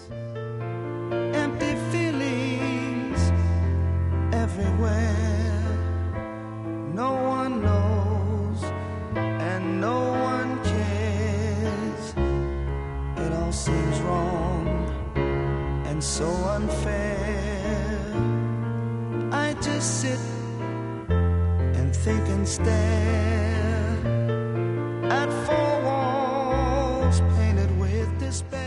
empty feelings everywhere. No one knows and no one cares. It all seems wrong and so unfair. I just sit and think and stare at four walls painted with despair.